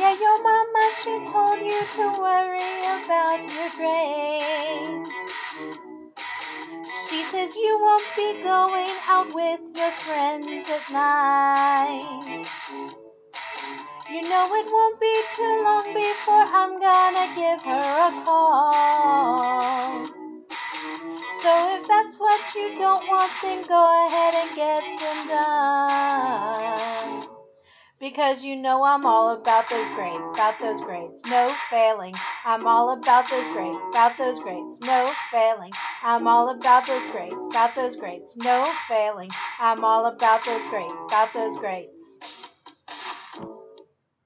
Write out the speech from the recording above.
Yeah, your mama, she told you to worry about your grades. She says you won't be going out with your friends at night. You know it won't be too long before I'm gonna give her a call. So if that's what you don't want, then go ahead and get them done. Because you know I'm all about those grades, no failing. I'm all about those grades, no failing. I'm all about those grades, no failing. I'm all about those grades.